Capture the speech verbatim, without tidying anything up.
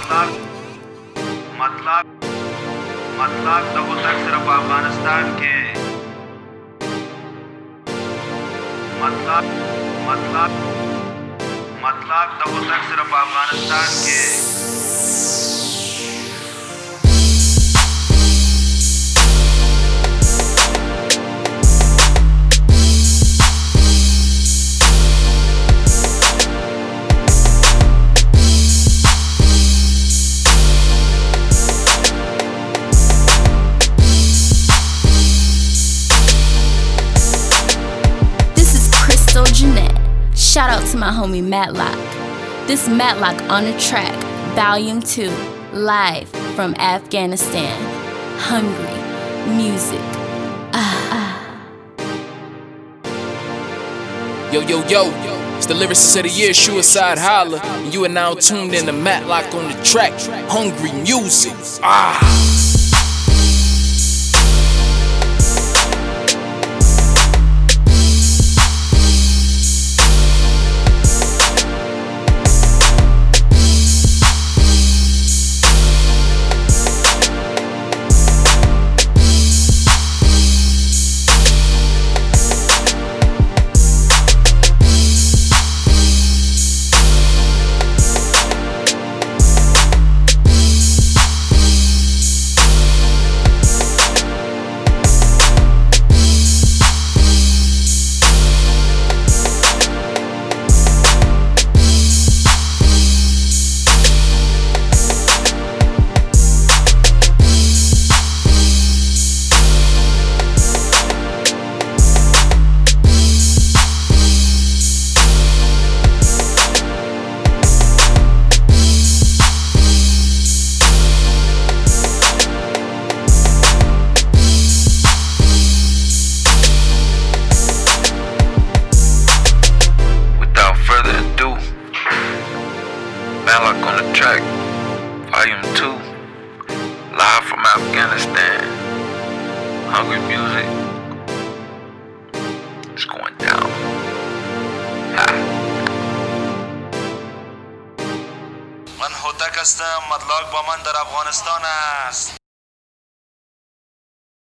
मतलब मतलब मतलब तब तक सिर्फ अफगानिस्तान के मतलब मतलब मतलब तब तक सिर्फ अफगानिस्तान के Shout out to my homie Matlock. This Matlock on the track, Volume two, live from Afghanistan. Hungry music. Ah. Yo, yo, yo, it's the lyricist of the year, Suicide Holla, and you are now tuned in to Matlock on the track, Hungry music. Ah. Matlock on the track, Volume two, live from Afghanistan. Hungry music. It's going down. Ha. من هوتک هستم. مطلق با من در افغانستان است.